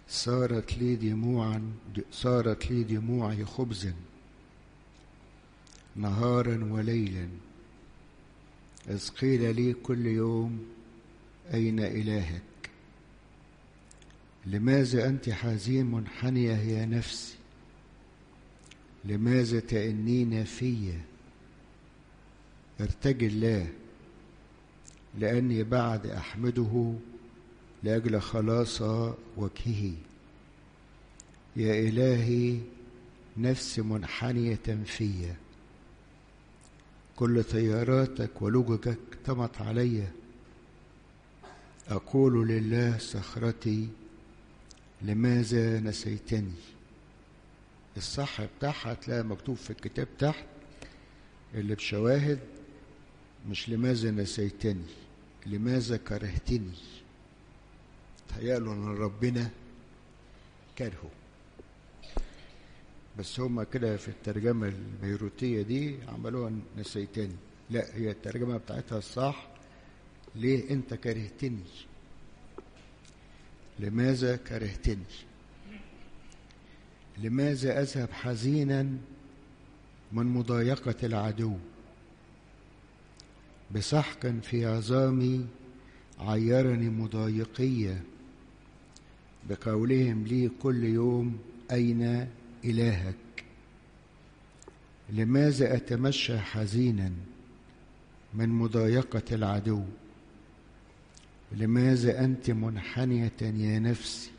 صارت لي دموعي خبزا نهارا وليلا، إذ قيل لي كل يوم أين إلهك؟ لماذا أنت حزين منحنية يا نفسي؟ لماذا تأنين في؟ ارتجي الله، لأني بعد أحمده لأجل خلاص وجهه. يا إلهي نفس منحنية في، كل طياراتك ولججك طمت علي. أقول لله صخرتي لماذا نسيتني؟ الصح بتاعها هتلاقي مكتوب في الكتاب تحت اللي بشواهد، مش لماذا نسيتني، لماذا كرهتني. تهيألوا ان ربنا كرهه، بس هما كده في الترجمة البيروتية دي عملوها نسيتني. لا، هي الترجمة بتاعتها الصح ليه انت كرهتني، لماذا كرهتني. لماذا أذهب حزينا من مضايقة العدو؟ بسحق في عظامي عيرني مضايقية، بقولهم لي كل يوم أين إلهك؟ لماذا أتمشى حزينا من مضايقة العدو؟ لماذا أنت منحنية يا نفسي؟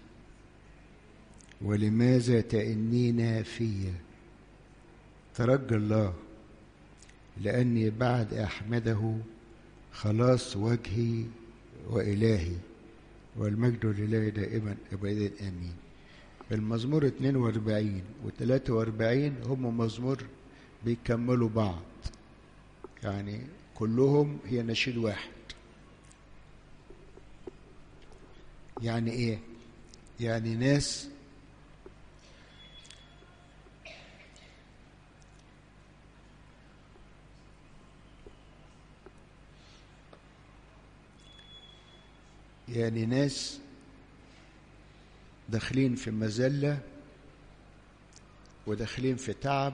ولماذا تأنين في؟ ترجى الله، لأني بعد أحمده خلاص وجهي وإلهي، والمجد لله دائما أبدا آمين. المزمور 42 و 43 هم مزمور بيكملوا بعض، يعني كلهم هي نشيد واحد. يعني ايه؟ يعني ناس داخلين في مذلة وداخلين في تعب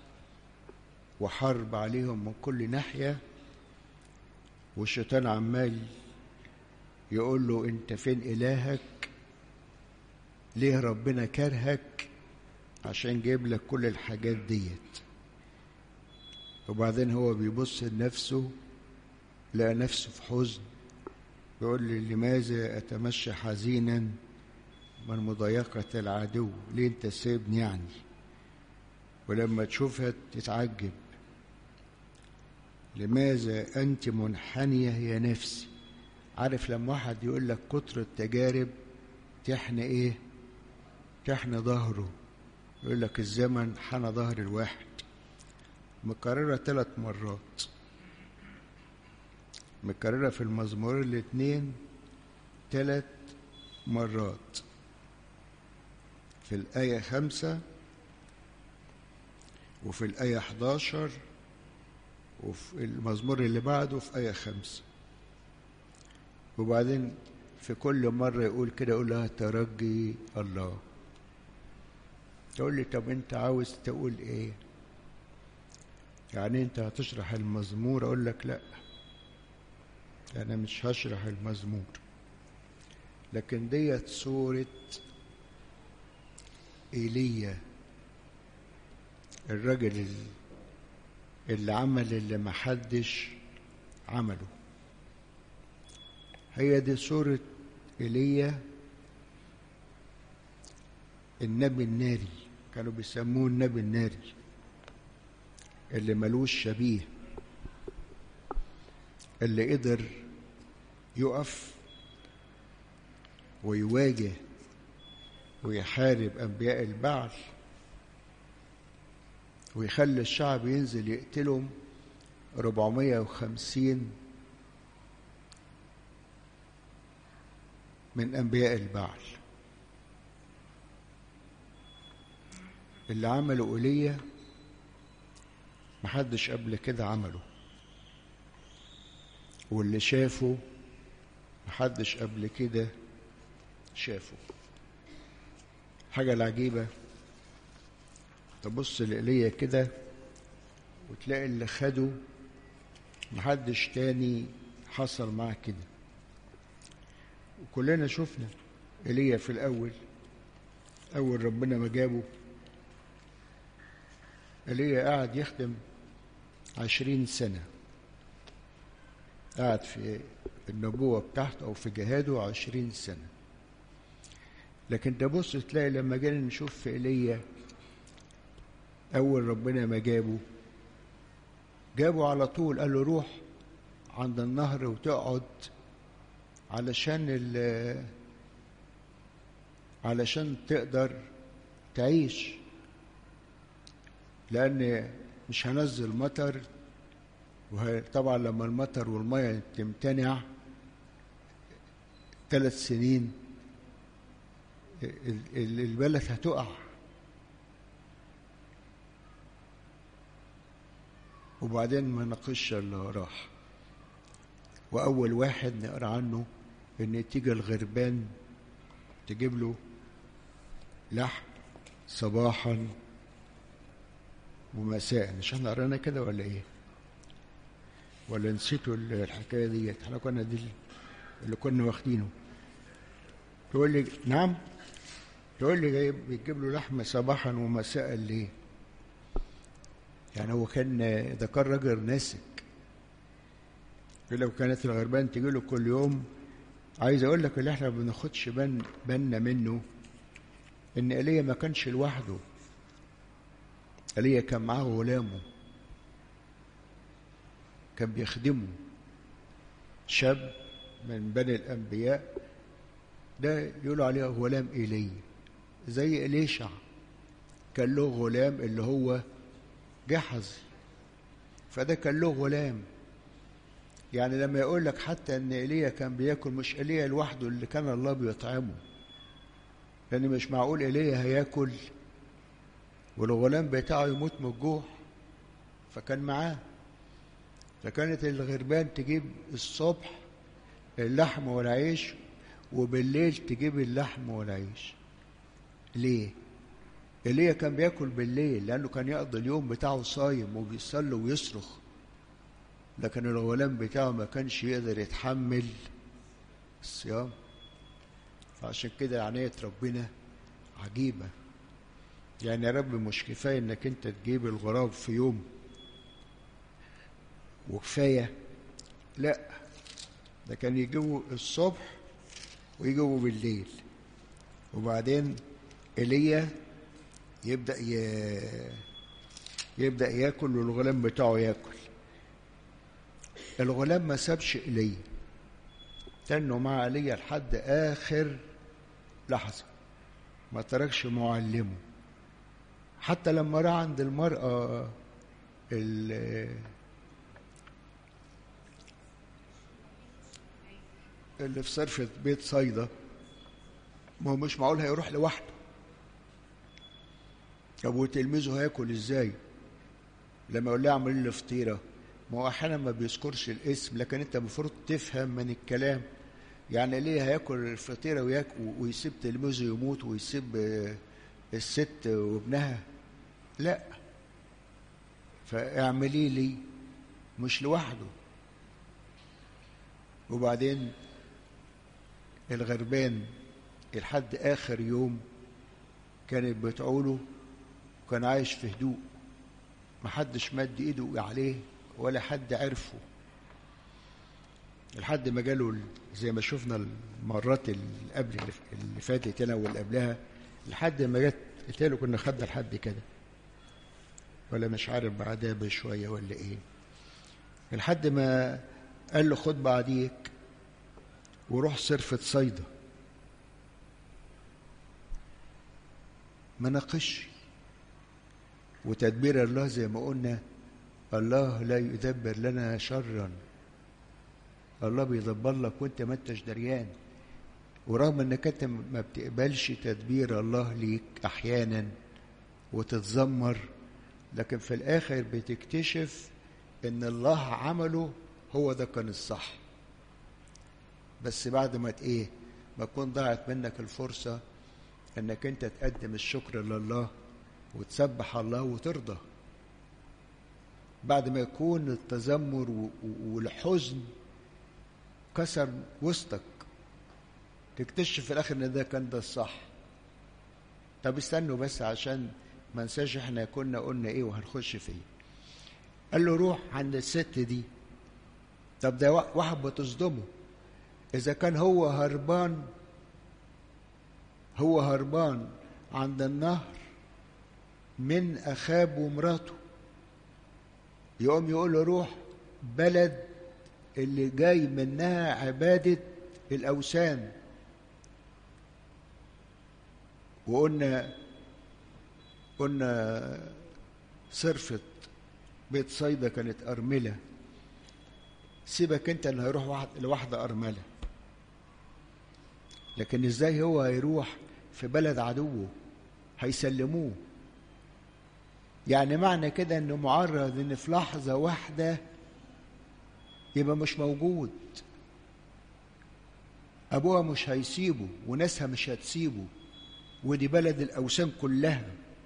وحرب عليهم من كل ناحية، والشيطان عمال يقول له انت فين إلهك؟ ليه ربنا كرهك؟ عشان جايب لك كل الحاجات ديت. وبعدين هو بيبص لنفسه، لقى نفسه في حزن، يقول لي لماذا أتمشى حزينا من مضايقة العدو؟ ليه انت سايبني يعني؟ ولما تشوفها تتعجب. لماذا أنت منحنية يا نفسي؟ عارف لما واحد يقول لك كتر التجارب تحني ايه؟ تحني ظهره. يقول لك الزمن حنى ظهر الواحد. مكررة 3 مرات، مكررة في المزمور الاثنين 3 مرات، في الآية 5 وفي الآية 11 وفي المزمور اللي بعده في آية 5. وبعدين في كل مرة يقول كده، يقول لها ترجي الله. تقول لي طب انت عاوز تقول ايه؟ يعني انت هتشرح المزمور؟ اقول لك لا، انا مش هشرح المزمور، لكن ديت صورة ايليا، الرجل اللي عمل اللي محدش عمله. هي دي صورة ايليا النبي الناري، كانوا بيسموه النبي الناري اللي ملوش شبيه، اللي قدر يقف ويواجه ويحارب أنبياء البعل ويخلي الشعب ينزل يقتلهم 450 من أنبياء البعل. اللي عمله ايليا محدش قبل كده عمله، واللي شافه محدش قبل كده شافه. حاجة العجيبة، تبص لإيليا كده وتلاقي اللي خده محدش تاني حصل معاه كده. وكلنا شفنا إيليا في الأول، أول ربنا ما جابه إيليا قاعد يخدم 20 سنة، قاعد في النبوة بتاعته أو في جهاده 20 سنة. لكن تبص تلاقي لما جينا نشوف في إيليا أول ربنا ما جابه على طول، قال له روح عند النهر وتقعد علشان تقدر تعيش، لأن مش هنزل مطر، وطبعا لما المطر والمية تمتنع 3 سنين البلد هتقع. وبعدين ما ناقشش اللي راح، وأول واحد نقرأ عنه إن تيجي الغربان تجيب له لحم صباحا ومساء. مش احنا قرانا كده ولا ايه؟ ولا نسيتوا الحكايه ديت؟ احنا كنا دي اللي كنا واخدينه. تقول لي نعم، تقول لي بيجيب له لحم صباحا ومساء ليه؟ يعني هو كان ده كان راجل ناسك. لو كانت الغربان تجي له كل يوم، عايز اقول لك اللي احنا ما بناخدش بالنا منه ان ايليا ما كانش لوحده، ايليا كان معاه غلامه كان بيخدمه، شاب من بني الانبياء، ده يقولوا عليه غلام ايليا، زي إليشع كان له غلام اللي هو جحظ، فده كان له غلام. يعني لما يقول لك حتى ان ايليا كان بياكل، مش ايليا لوحده اللي كان الله بيطعمه، لان مش معقول ايليا هياكل والغلام بتاعه يموت من الجوع، فكان معاه. فكانت الغربان تجيب الصبح اللحم والعيش وبالليل تجيب اللحم والعيش. ليه؟ ايليا كان بياكل بالليل لانه كان يقضي اليوم بتاعه صايم وبيصلي ويصرخ، لكن الغلام بتاعه ما كانش يقدر يتحمل الصيام. فعشان كده عناية ربنا عجيبة. يعني يا رب مش كفاية انك انت تجيب الغراب في يوم وكفاية، لا، ده كان يجيبه الصبح ويجيبه بالليل. وبعدين ايليا يبدأ ياكل والغلام بتاعه ياكل. الغلام ما سابش ايليا، تنه مع ايليا لحد اخر لحظة، ما تركش معلمه. حتى لما راح عند المرأة اللي في صرفة بيت صيدا، ما هو مش معقول هيروح لوحده. طب وتلميذه هياكل ازاي لما يقول لها اعمل لي فطيره؟ ما هو احيانا ما بيذكرش الاسم، لكن انت المفروض تفهم من الكلام. يعني ليه هياكل الفطيره ويسيب تلميذه يموت ويسيب الست وابنها؟ لا، فاعملي لي مش لوحده. وبعدين الغربان لحد اخر يوم كانت بتعوله، وكان عايش في هدوء، محدش مد ايده عليه ولا حد عرفه، لحد ما جاله زي ما شفنا المرات اللي قبل اللي فاتت هنا واللي قبلها، لحد ما جت قلت كنا خدنا لحد كده، ولا مش عارف بعدها بشويه ولا ايه، لحد ما قال له خد بعديك وروح صرفة صيدا. ما ناقش. وتدبير الله زي ما قلنا، الله لا يدبر لنا شرا، الله بيدبر لك وانت ما انتش دريان. ورغم انك انت ما بتقبلش تدبير الله ليك احيانا وتتذمر، لكن في الاخر بتكتشف ان الله عمله هو ده كان الصح. بس بعد ما ما تكون ضاعت منك الفرصة انك انت تقدم الشكر لله وتسبح الله وترضى بعد ما يكون التذمر والحزن كسر وسطك، تكتشف في الاخر ان ده كان ده الصح. طب استنوا بس عشان ما ننساش احنا كنا قلنا ايه وهنخش فيه. قال له روح عند الست دي. طب ده واحد بتصدمه، اذا كان هو هربان عند النهر من اخاب ومراته، يقوم يقول له روح بلد اللي جاي منها عبادة الأوثان. وقلنا صرفت بيت صيدا كانت أرملة. سيبك انت اللي هيروح لواحدة أرملة، لكن ازاي هو هيروح في بلد عدوه؟ هيسلموه. يعني معنى كده انه معرض ان في لحظة واحدة يبقى مش موجود. ابوها مش هيسيبه وناسها مش هتسيبه، ودي بلد الاوثان كلها.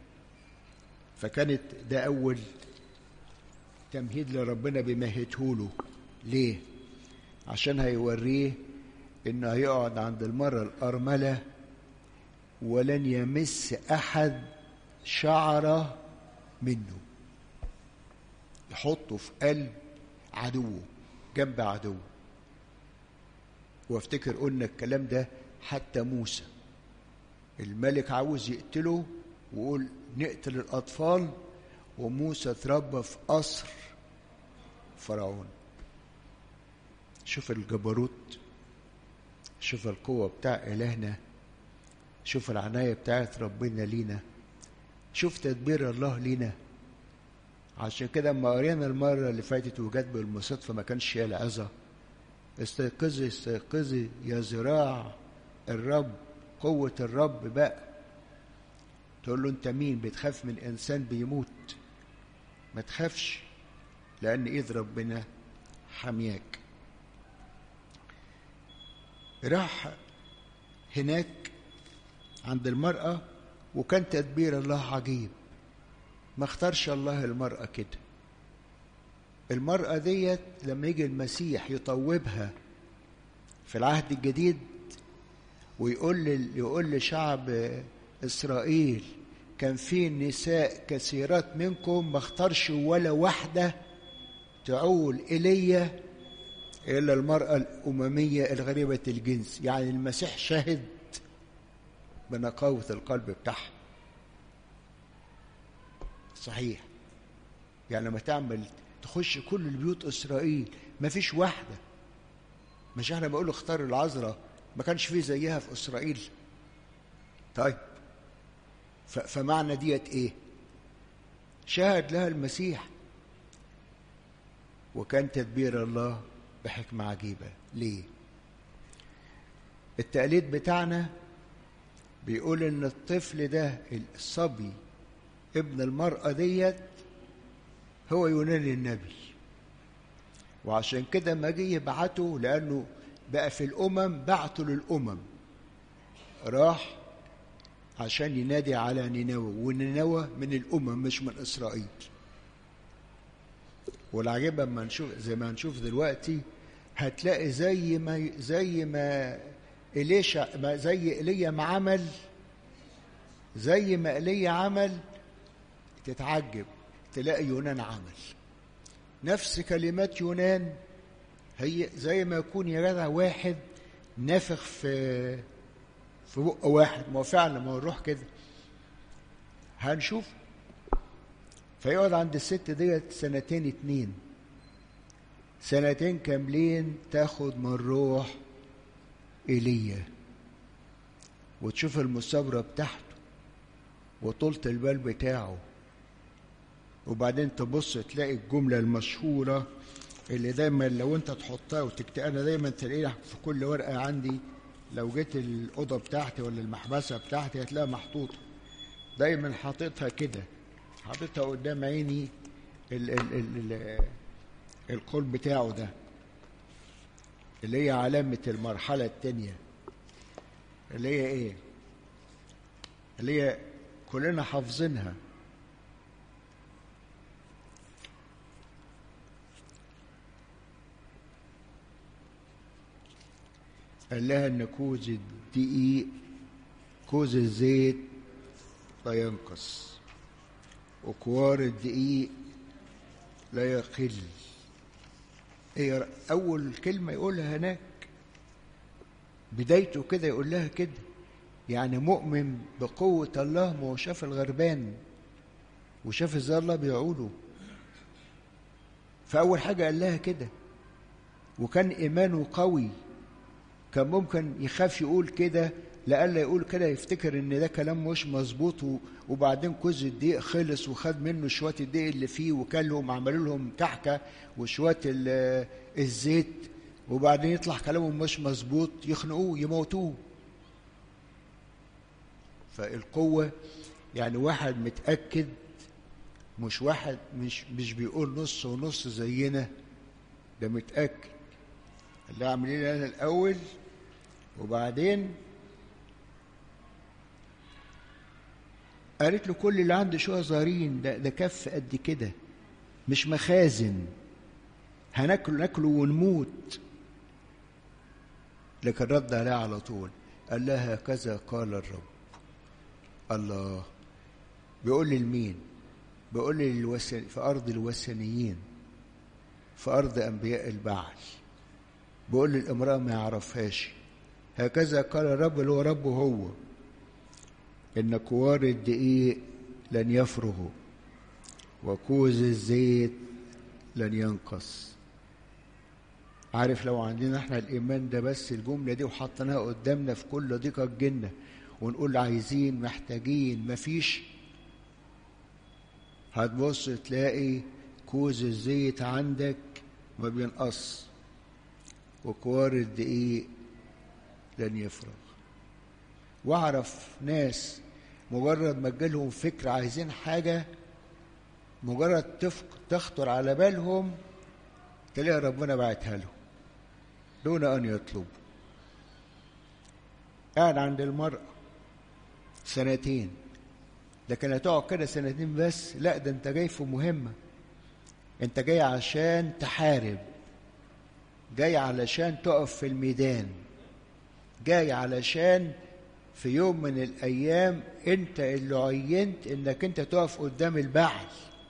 فكانت ده اول تمهيد لربنا بيمهدهوله. ليه؟ عشان هيوريه انه هيقعد عند المرأة الارملة ولن يمس احد شعره منه، يحطه في قلب عدوه جنب عدوه. وافتكر قلنا الكلام ده حتى موسى الملك عاوز يقتله ويقول نقتل الأطفال، وموسى اتربى في قصر فرعون. شوف الجبروت، شوف القوة بتاع إلهنا، شوف العناية بتاعت ربنا لينا، شوف تدبير الله لينا. عشان كده اما قرينا المرة اللي فاتت وجت بالمصادفة ما كانش هي العظة، استيقظي استيقظي يا ذراع الرب، قوة الرب بقى. تقول له انت مين بتخاف من انسان بيموت؟ ما تخافش، لان ايد ربنا حمياك. راح هناك عند المرأة وكان تدبير الله عجيب. ما اختارش الله المرأة كده. المرأة ديت لما يجي المسيح يطوبها في العهد الجديد ويقول لشعب إسرائيل كان في نساء كثيرات منكم، ما اختارش ولا واحدة تعول إلي إلا المرأة الأممية الغريبة الجنس. يعني المسيح شهد بنقاوة القلب بتاعها. صحيح، يعني لما تعمل تخش كل البيوت إسرائيل ما فيش واحدة. مش احنا بقول اختار العذراء ما كانش فيه زيها في إسرائيل؟ طيب فمعنى ديت ايه؟ شهد لها المسيح. وكان تدبير الله بحكمة عجيبة. ليه؟ التقليد بتاعنا بيقول ان الطفل ده الصبي ابن المرأة ديت هو يوناني النبي، وعشان كده ما جه يبعته لأنه بقى في الأمم، بعته للأمم. راح عشان ينادي على نينوى، ونينوى من الأمم مش من إسرائيل. والعجيب اما نشوف زي ما هنشوف دلوقتي هتلاقي زي ما إليشع ما زي إيليا ما عمل، زي ما إيليا عمل تتعجب تلاقي يونان عمل نفس كلمات يونان. هي زي ما يكون يا جدع واحد نافخ في بق واحد. ما هو فعلا ما هو الروح كده. هنشوف. فيقعد عند الست ديت 2 سنتين كاملين تاخد من روح ايليا، وتشوف المثابرة بتاعته وطولة البال بتاعه. وبعدين تبص تلاقي الجملة المشهورة اللي دايما لو انت تحطها وتكتب، انا دايما تلاقيها في كل ورقة عندي، لو جيت الأوضة بتاعتي ولا المحبسة بتاعتي هتلاقيها محطوطة. دايما حاططها كده، حاططها قدام عيني القول بتاعه ده اللي هي علامة المرحلة التانية اللي هي ايه؟ اللي هي كلنا حافظينها. قال لها ان كوز الدقيق كوز الزيت لا ينقص، وكوار الدقيق لا يقل. هي اول كلمه يقولها هناك بدايته كده، يقول لها كده يعني مؤمن بقوه الله. ما هو شاف الغربان وشاف ازاي الله بيعوله، فاول حاجه قال لها كده. وكان ايمانه قوي، كان ممكن يخاف يقول كده لألا يقول كده يفتكر ان ده كلام مش مظبوط، وبعدين كوز الدقيق خلص وخد منه شويه الدقيق اللي فيه وكلهم، عملوا لهم كحكه وشويه الزيت، وبعدين يطلع كلامهم مش مظبوط يخنقوه يموتوه. فالقوه يعني واحد متاكد، مش واحد مش بيقول نص ونص زينا، ده متاكد. اللي عاملين انا الاول، وبعدين قالت له كل اللي عنده شويه صغيرين، ده كف قد كده، مش مخازن، ناكله ونموت. لكن رد عليها على طول قال لها هكذا قال الرب. الله بيقول لي لمين؟ بيقول لي في ارض الوثنيين، في ارض انبياء البعل. بيقول لي الامراه ما يعرفهاش. هكذا قال الرب اللي هو ربه هو، إن كوار الدقيق لن يفرغوا وكوز الزيت لن ينقص. عارف لو عندنا احنا الإيمان ده بس، الجملة دي وحطناها قدامنا في كل ضيقة الجنة ونقول عايزين محتاجين مفيش، هتبص تلاقي كوز الزيت عندك ما بينقص وكوار الدقيق لن يفرغ. واعرف ناس مجرد ما تجيلهم فكرة عايزين حاجة، مجرد تخطر على بالهم تلاقي ربنا بعتها لهم دون أن يطلبوا. قاعد عند المرأة 2 سنين، لكن هتقعد كده 2 بس؟ لا، ده انت جاي في مهمة، انت جاي عشان تحارب، جاي علشان تقف في الميدان، جاي علشان في يوم من الأيام أنت اللي عينت إنك أنت تقف قدام البعل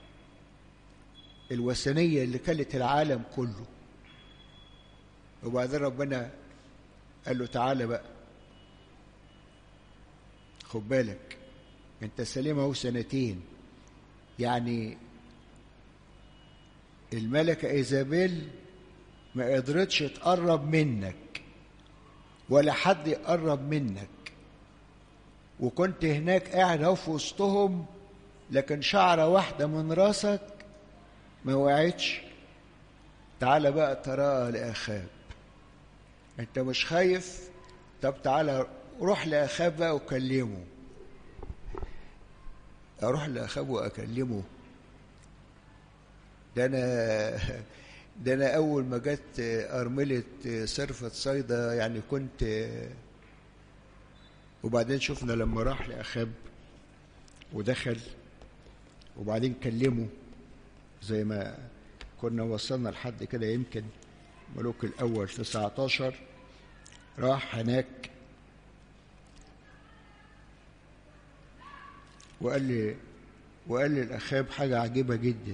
الوثنية اللي كلت العالم كله. وبعدين ربنا قال له تعالى بقى، خد بالك أنت سليم أهو 2 يعني الملكة إيزابيل ما قدرتش تقرب منك ولا حد يقرب منك، وكنت هناك قاعد اهو في وسطهم، لكن شعرة واحدة من راسك ما وقعتش. تعالى بقى تراءى لأخاب، انت مش خايف؟ طب تعالى روح لأخاب بقى وكلمه. اروح لأخاب واكلمه؟ ده انا اول ما جت ارملة صرفة صيدا يعني كنت. وبعدين شفنا لما راح لأخاب ودخل وبعدين كلمه، زي ما كنا وصلنا لحد كده يمكن ملوك الأول 19. راح هناك وقال لي الأخاب حاجة عجيبة جدا.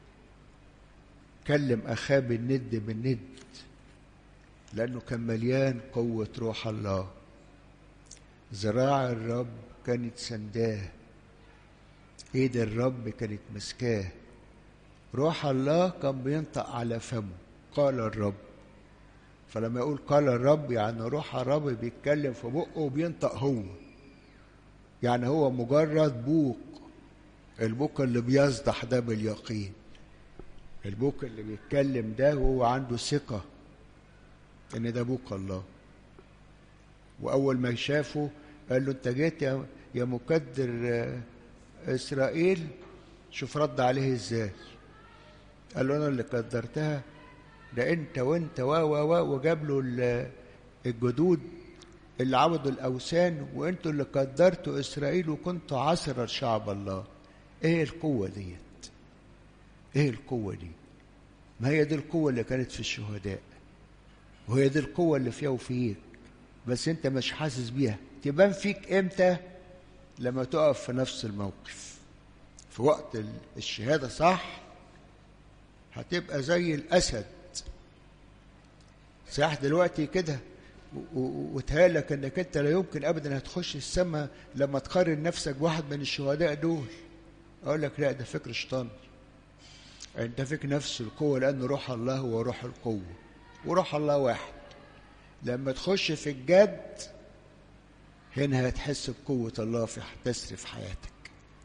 كلم أخاب الند بالند لأنه كان مليان قوة روح الله. ذراع الرب كانت سنداه، ايد الرب كانت مسكاه، روح الله كان بينطق على فمه قال الرب. فلما يقول قال الرب يعني روح الرب بيتكلم في بقه وبينطق هو، يعني هو مجرد بوق، البوق اللي بيصدح ده باليقين، البوق اللي بيتكلم ده وهو عنده ثقة ان ده بوق الله. واول ما شافه قال له انت جيت يا مكدر اسرائيل؟ شوف رد عليه ازاي، قال له انا اللي قدرتها، ده انت وانت وجاب له الجدود اللي عبدوا الأوثان، وانتوا اللي قدرتوا إسرائيل وكنتوا عصر شعب الله. ايه القوة ديت؟ ايه القوة دي؟ ما هي دي القوة اللي كانت في الشهداء، وهي دي القوة اللي فيها وفيك، بس انت مش حاسس بيها. تبان فيك امتى؟ لما تقف في نفس الموقف في وقت الشهادة، صح؟ هتبقى زي الأسد. صح دلوقتي كده وتهيألك انك انت لا يمكن ابدا هتخش السماء لما تقارن نفسك بواحد من الشهداء دول. اقول لك لا، ده فكر شيطان. انت فيك نفس القوة، لأن روح الله هو روح القوة، وروح الله واحد. لما تخش في الجد هنا هتحس بقوة الله تسري في حياتك.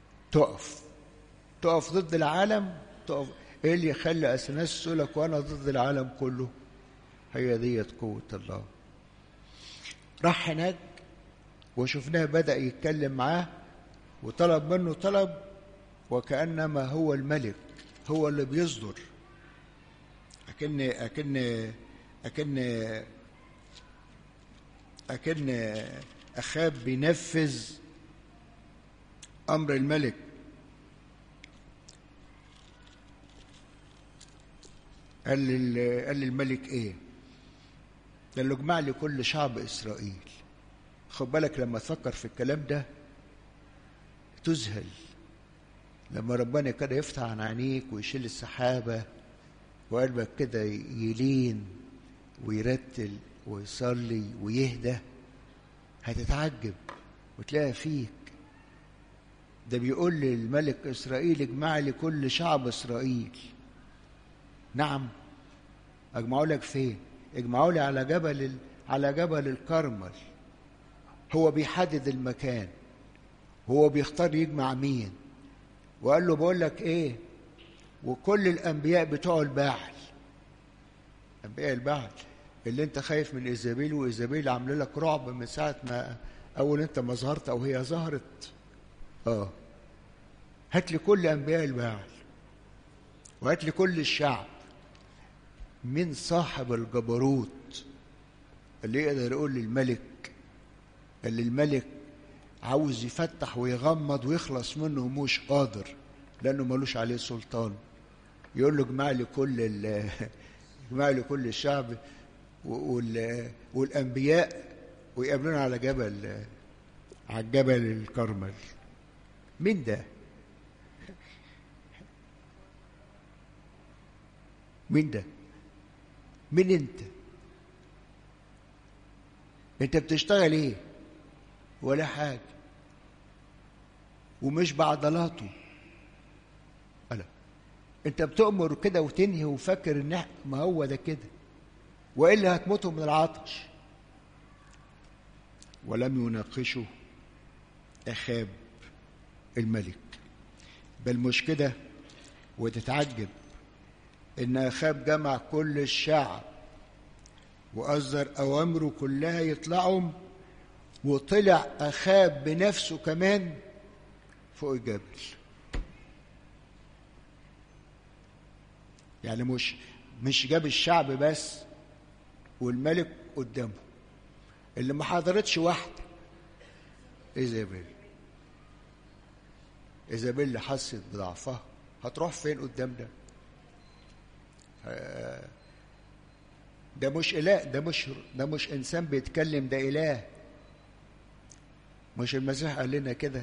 تقف ضد العالم. تقف. ايه اللي يخلي اثناس يقولك وانا ضد العالم كله؟ هي ديت قوة الله. راح هناك وشفناه بدأ يتكلم معاه وطلب منه طلب، وكأنما هو الملك، هو اللي بيصدر. أكن أخاب بينفذ أمر الملك. قال للملك إيه؟ قال له اجمع لي كل شعب إسرائيل. خد بالك لما تفكر في الكلام ده تذهل، لما ربنا كده يفتح عن عينيك ويشيل السحابة وقلبك كده يلين ويرتل ويصلي ويهدى، هتتعجب وتلاقي فيك. ده بيقول للملك إسرائيل اجمع لي كل شعب إسرائيل. نعم، اجمعوا لك فين؟ اجمعوا لي على جبل الكرمل. هو بيحدد المكان، هو بيختار يجمع مين. وقال له بقول لك ايه، وكل الانبياء بتوع البعل، انبياء البعل اللي انت خايف من ايزابيل، وايزابيل عامله لك رعب من ساعه ما اول انت ما ظهرت او هي ظهرت. هات لي كل انبياء البعل، وهات لي كل الشعب. من صاحب الجبروت اللي يقدر يقول للملك، اللي الملك عاوز يفتح ويغمض ويخلص منه ومش قادر لانه ملوش عليه سلطان، يقول له اجمع لي كل الشعب والانبياء ويقابلونا على جبل الكرمل. مين ده؟ مين ده؟ مين انت؟ انت بتشتغل ايه؟ ولا حاجه، ومش بعضلاته. ألا انت بتؤمر كده وتنهي وفكر ان ما هو ده كده، والا هتموتوا من العطش. ولم يناقشه اخاب الملك، بل مش كده وتتعجب ان اخاب جمع كل الشعب واصدر اوامره كلها يطلعوا، وطلع اخاب بنفسه كمان فوق الجبل. يعني مش جاب الشعب بس والملك قدامه. اللي ما حضرتش واحده ايزابيل اللي حست بضعفها هتروح فين قدام ده؟ ده مش اله، ده مش انسان بيتكلم، ده اله. مش المسيح قال لنا كده؟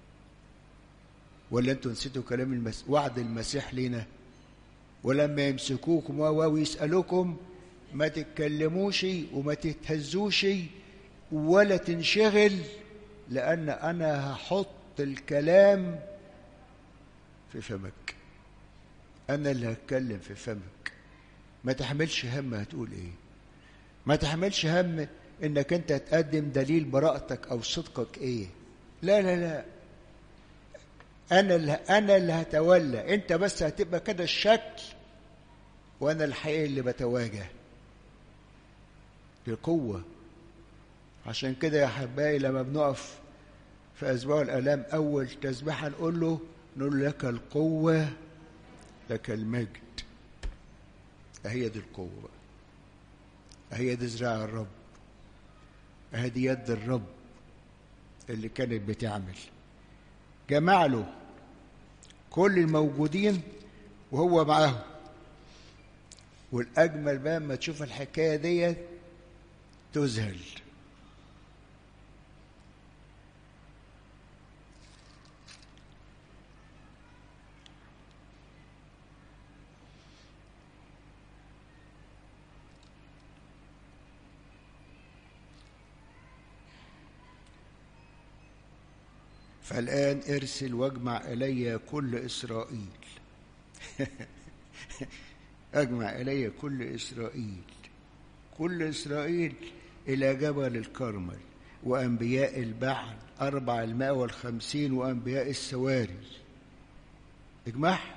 ولا انتوا نسيتوا كلام وعد المسيح لينا؟ ولما يمسكوكم ويسألوكم ما تتكلموش وما تتهزوش ولا تنشغل، لأن أنا هحط الكلام في فمك. أنا اللي هتكلم في فمك. ما تحملش هم هتقول إيه، ما تحملش هم إنك أنت تقدم دليل براءتك أو صدقك إيه. لا لا لا، أنا اللي هتولى. أنت بس هتبقى كده الشكل، وأنا الحقيقي اللي بتواجه بقوة. عشان كده يا حبايبي لما بنقف في أسبوع الآلام أول تسبيحة نقول لك القوة، لك المجد. هي دي القوة بقى، هي دي ذراع الرب. هذه يد الرب اللي كانت بتعمل. جمع له كل الموجودين وهو معاهم. والأجمل بقى ما تشوف الحكاية دي تذهل. فالآن ارسل واجمع إلي كل إسرائيل. أجمع إلي كل إسرائيل، كل إسرائيل إلى جبل الكرمل، وأنبياء البعل 450 وأنبياء السواري. اجمعها.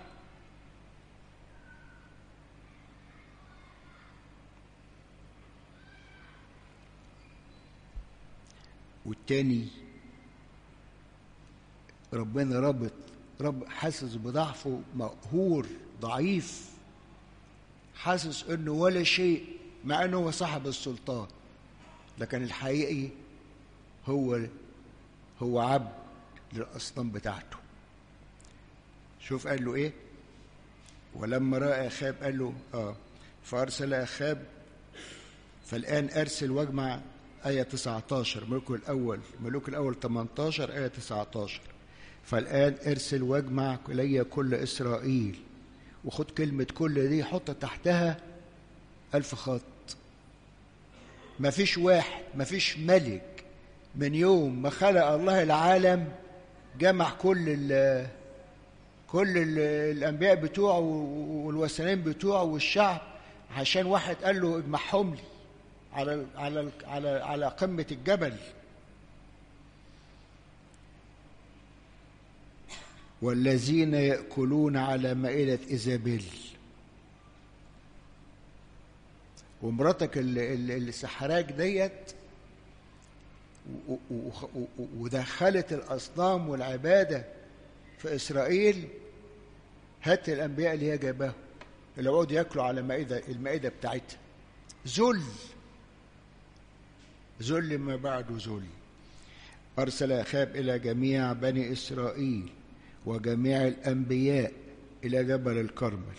والتاني ربنا رب حاسس بضعفه، مقهور ضعيف، حاسس انه ولا شيء، مع انه هو صاحب السلطان، لكن الحقيقي هو عبد للاصنام بتاعته. شوف قال له ايه؟ ولما راى اخاب قال له فارسل اخاب. فالان ارسل واجمع، آية 19 ملوك الأول 18 آية 19. فالآن ارسل واجمع إلي كل إسرائيل. وخد كلمة كل دي حط تحتها 1000 خط. ما فيش واحد، ما فيش ملك من يوم ما خلق الله العالم جمع كل الأنبياء بتوعه والوثنين بتوعه والشعب عشان واحد قال له اجمعهم لي على قمة الجبل. والذين يأكلون على مائدة إيزابيل. ومراتك السحراك ديت ودخلت الأصنام والعبادة في إسرائيل. هات الأنبياء اللي هي جاباهم اللي يقعدوا يأكلوا على المائدة بتاعتها. ذل ما بعده ذل. أرسل أخاب إلى جميع بني إسرائيل وجميع الأنبياء إلى جبل الكرمل.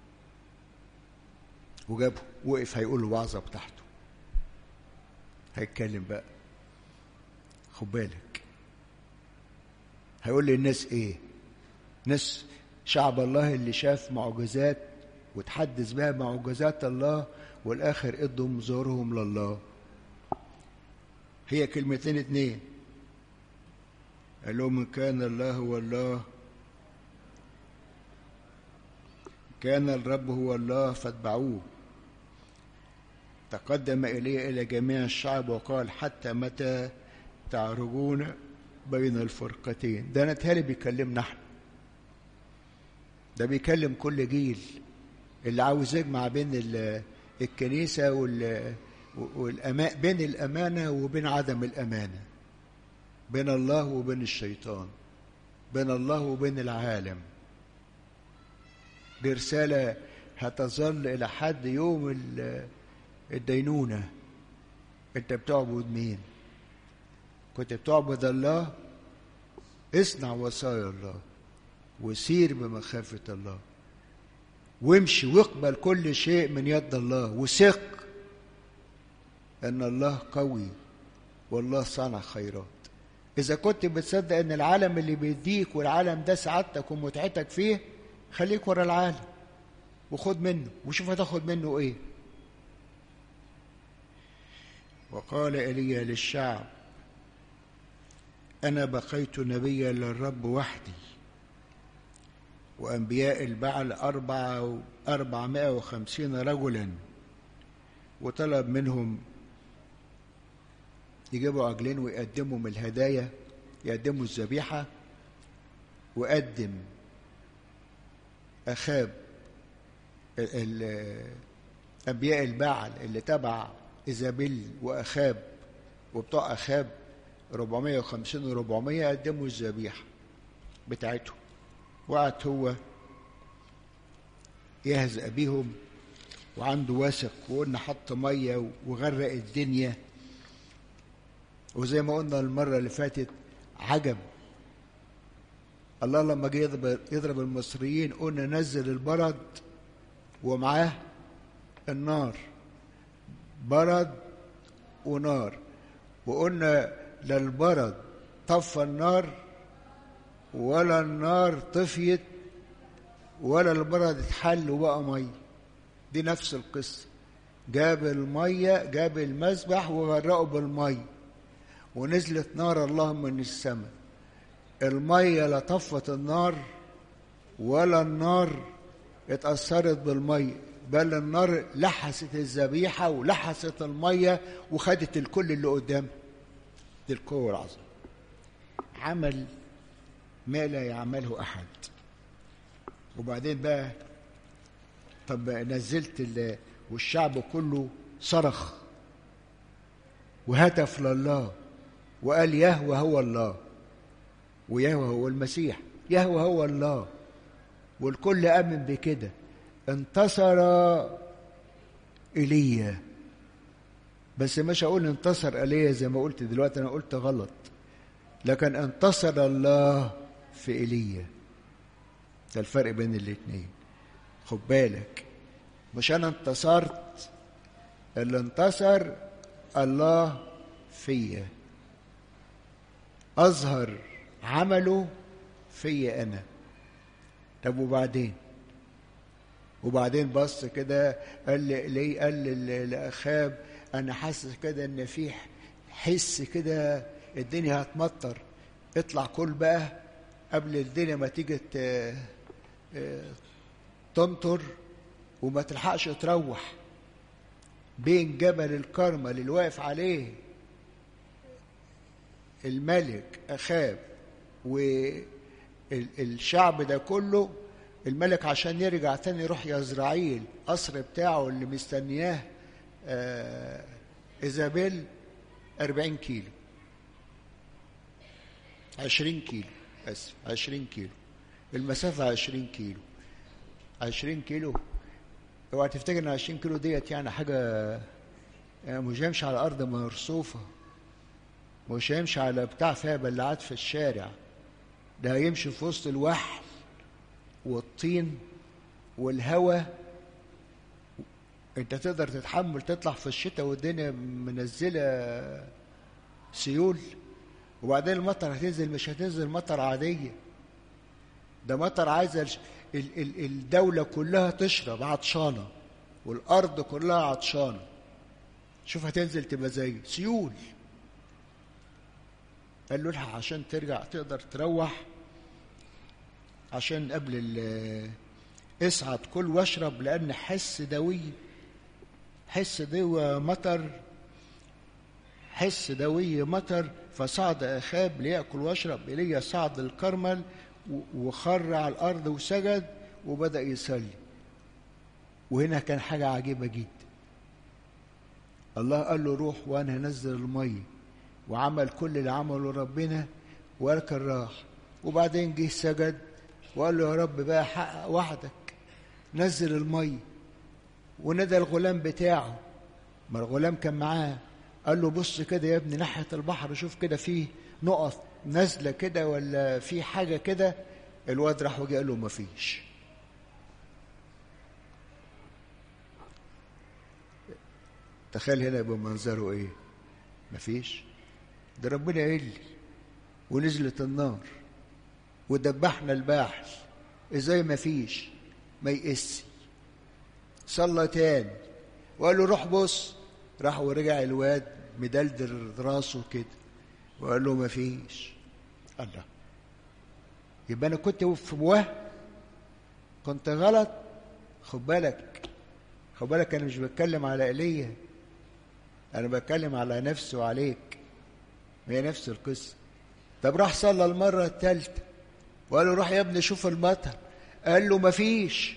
وجابه وقف هيقول له وعظة بتاعته، هيتكلم بقى. خد بالك هيقول للناس ايه؟ ناس شعب الله اللي شاف معجزات وتحدث بها معجزات الله، والآخر ادوا مزورهم لله. هي كلمتين اتنين. قال لهم: إن كان الله هو الله، كان الرب هو الله فاتبعوه. تقدم إلى جميع الشعب وقال: حتى متى تعرجون بين الفرقتين؟ ده نتهيألي بيكلمنا احنا، ده بيكلم كل جيل اللي عاوز يجمع بين الكنيسة بين الأمانة وبين عدم الأمانة، بين الله وبين الشيطان، بين الله وبين العالم. دي رسالة هتظل إلى حد يوم الدينونة. أنت بتعبد مين؟ كنت بتعبد الله؟ اصنع وصايا الله وسير بمخافة الله وامشي واقبل كل شيء من يد الله، وثق أن الله قوي والله صنع خيرات. إذا كنت بتصدق أن العالم اللي بيديك والعالم ده سعادتك ومتعتك فيه، خليك ورا العالم وخد منه وشوف هتاخد منه إيه. وقال إيليا للشعب: أنا بقيت نبيا للرب وحدي، وأنبياء البعل 450 رجلا. وطلب منهم يجيبوا عجلين ويقدموا من الهدايا، يقدموا الذبيحة. وقدم أخاب أنبياء البعل اللي تبع إيزابيل وأخاب وبتوع أخاب 450 و400 قدموا الذبيحة بتاعتهم. وقعد هو يهزأ بيهم وعنده واثق، وقلنا حط مية وغرق الدنيا وزي ما قلنا المرة اللي فاتت عجب الله لما جه يضرب المصريين، قلنا نزل البرد ومعاه النار، برد ونار، وقلنا لا البرد طفى النار ولا النار طفيت ولا البرد اتحل وبقى ميه. دي نفس القصة، جاب الميه، جاب المذبح وغرقه بالميه ونزلت نار الله من السماء. الميه لا طفت النار ولا النار اتأثرت بالميه، بل النار لحست الذبيحة ولحست الميه وخدت الكل اللي قدامها. دي القوة العظيمة، عمل ما لا يعمله أحد. وبعدين بقى طب نزلت والشعب كله صرخ وهتف لله وقال يهوه هو الله، ويهوه هو المسيح، يهوه هو الله، والكل آمن بكده. انتصر إيليا، بس مش هقول انتصر إيليا زي ما قلت دلوقتي، أنا قلت غلط، لكن انتصر الله في إيليا. ده الفرق بين الاتنين، خد بالك، مش أنا انتصرت، اللي انتصر الله فيا، أظهر عمله فيا أنا. طب وبعدين بص كده قال لي قال لأخاب أنا حاسس كده إن في حس كده الدنيا هتمطر، اطلع كل بقى قبل الدنيا ما تيجي تمطر وما تلحقش تروح. بين جبل الكرمل اللي واقف عليه الملك أخاب والشعب ده كله، الملك عشان يرجع تاني يروح يزرعيل قصر بتاعه اللي مستنياه إيزابيل 40 كيلو 20 كيلو 20 كيلو المسافة 20 كيلو 20 كيلو. اوعى تفتكر ان 20 كيلو ديت يعني حاجة، مش هيمشي على أرض مرصوفة، مش هيمشي على بتاع فيها بلعات في الشارع، ده هيمشي في وسط الوحل والطين والهواء. انت تقدر تتحمل تطلع في الشتاء والدنيا منزلة سيول؟ وبعدين المطر هتنزل، مش هتنزل مطر عادية، ده مطر عايزة الدولة كلها تشرب عطشانة والأرض كلها عطشانة. شوف هتنزل تبقى زي سيول. قال له الحق عشان ترجع تقدر تروح، عشان قبل اسعد كل واشرب، لأن حس دوي مطر. فصعد أخاب ليأكل واشرب. إيليا صعد الكرمل وخر على الأرض وسجد وبدأ يصلي. وهنا كان حاجة عجيبة جدا، الله قال له روح وأنا هنزل المية، وعمل كل اللي عمله ربنا ولكن راح. وبعدين جه سجد وقال له يا رب بقى حقق وحدك، نزل المية. وندى الغلام بتاعه، ما الغلام كان معاه، قال له بص كده يا ابني ناحية البحر، شوف كده فيه نقط نازلة كده ولا في حاجة كده. الواد راح وجه قال له مفيش. تخيل هنا يبقى منظره ايه؟ مفيش. ده ربنا قال لي ونزلت النار ودبحنا الباحث، ازاي مفيش؟ ما يقسي. صلى تاني وقال له روح بص، راح ورجع الواد مدلدل راسه كده وقال له مفيش. الله، يبقى انا كنت في وهم، كنت غلط. خد بالك انا مش بتكلم على ايليا، انا بتكلم على نفسي وعليك، هي نفس القصه. طب راح صلى المره الثالثه وقال له روح يا ابني شوف المطر، قال له مفيش.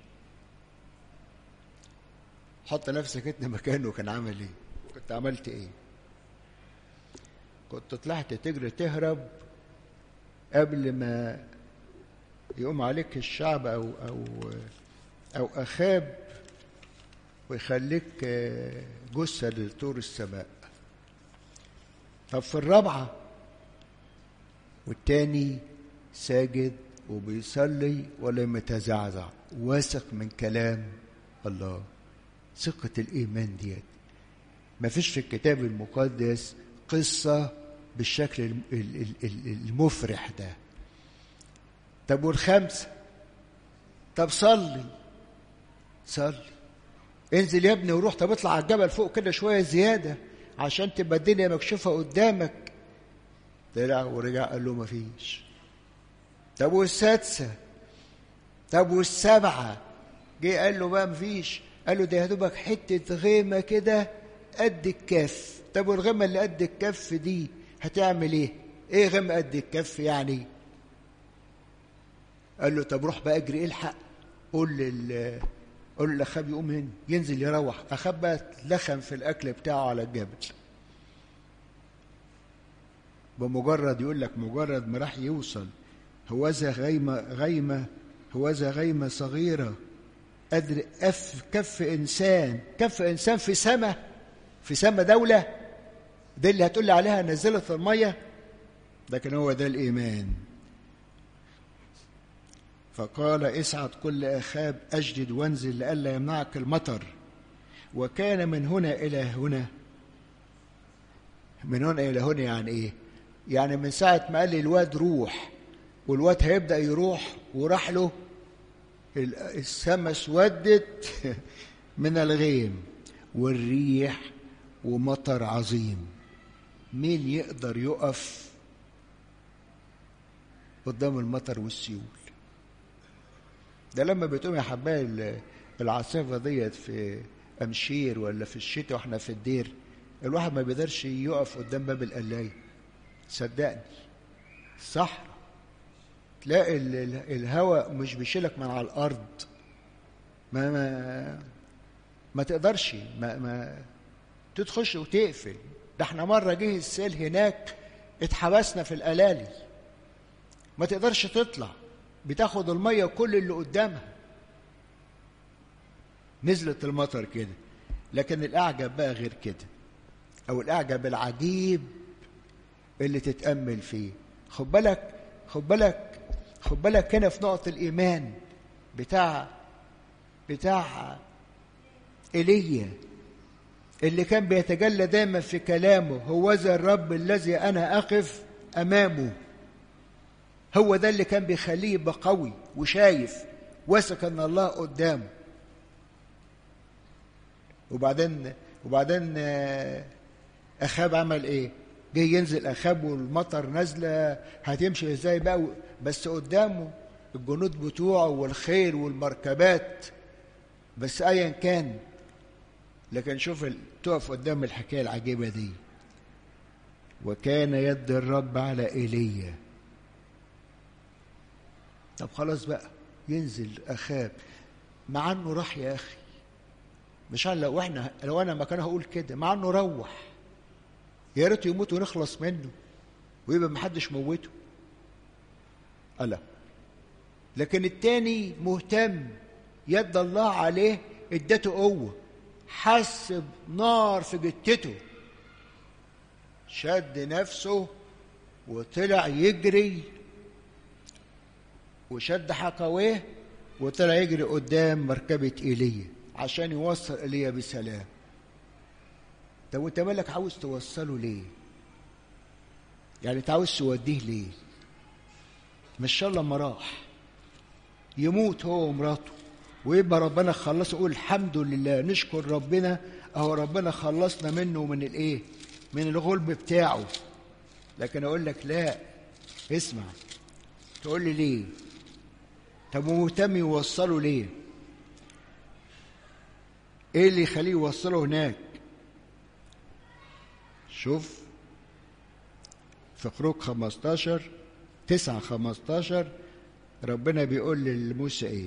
حط نفسك انت مكانه، كان عمل ايه؟ كنت عملت ايه؟ كنت طلعت تجري تهرب قبل ما يقوم عليك الشعب او اخاب ويخليك جثة لطور السماء. طب في الرابعة والتاني ساجد وبيصلي ولا يتزعزع، واثق من كلام الله. ثقة الإيمان ديت ما فيش في الكتاب المقدس قصة بالشكل المفرح ده. طب والخمسة؟ طب صلي انزل يا ابني وروح، طب اطلع على الجبل فوق كده شوية زيادة عشان تبقى الدنيا مكشوفة قدامك. طلع ورجع قال له مفيش. طب والسادسة؟ طب والسبعة؟ جه قال له بقى مفيش. قال له ده يا دوبك حتة غيمة كده قد الكف. طب والغيمة اللي قد الكف دي هتعمل ايه؟ ايه غيمة قد الكف يعني؟ قال له طب روح بقى اجري الحق قول لأخاب يقوم هنا ينزل يروح. أخاب بقى لخم في الأكل بتاعه على الجبل. بمجرد يقول لك مجرد ما راح يوصل هوذا غيمة صغيرة قدر كف إنسان في سما دولة دي اللي هتقول لي عليها نزلت المية. لكن هو ده الإيمان. فقال اصعد كل أخاب أجدد وانزل لئلا يمنعك المطر. وكان من هنا إلى هنا يعني إيه؟ يعني من ساعة ما قال لي الواد روح والواد هيبدأ يروح وراح له السما اسودت من الغيم والريح ومطر عظيم. مين يقدر يقف قدام المطر والسيول ده؟ لما بتقوم يا حبايب العاصفة ديت في أمشير ولا في الشتاء واحنا في الدير، الواحد ما بيقدرش يقف قدام باب القلاية. صدقني صح، تلاقي الهواء مش بيشيلك من على الأرض. ما تقدرش ما تدخلش وتقفل. ده احنا مرة جه السيل هناك اتحبسنا في القلالي، ما تقدرش تطلع، بتاخد المية كل اللي قدامها. نزلت المطر كده. لكن الأعجب بقى غير كده، أو الأعجب العجيب اللي تتأمل فيه. خد بالك هنا في نقطة الإيمان بتاع إيليا اللي كان بيتجلى دايما في كلامه هوذا الرب الذي أنا أقف أمامه. هو ده اللي كان بيخليه يبقى قوي وشايف واثق ان الله قدامه. وبعدين أخاب عمل ايه؟ جه ينزل أخاب والمطر نازله هتمشي ازاي بقى؟ بس قدامه الجنود بتوعه والخيل والمركبات، بس ايا كان. لكن شوف تقف قدام الحكايه العجيبه دي. وكان يد الرب على ايليا. طب خلاص بقى ينزل أخاب، مع انه راح يا اخي، مش لو انا مكانه هقول كده، مع انه روح يا ريت يموت ونخلص منه ويبقى محدش موته. ألا لكن التاني مهتم، يد الله عليه ادته قوه، حس بنار في جتته، شد نفسه وطلع يجري وشد حقويه وطلع يجري قدام مركبة إيليا عشان يوصل إيليا بسلام. طب وانت مالك عاوز توصله ليه؟ يعني انت عاوز توديه ليه؟ مش شاء الله لما راح يموت هو ومراته ويبقى ربنا خلصه، يقول الحمد لله نشكر ربنا اهو ربنا خلصنا منه ومن الايه؟ من الغلب بتاعه. لكن اقول لك لا، اسمع، تقول لي ليه؟ طب ومهتم يوصله ليه؟ ايه اللي يخليه يوصله هناك؟ شوف في خروج 9:15 ربنا بيقول لموسى ايه؟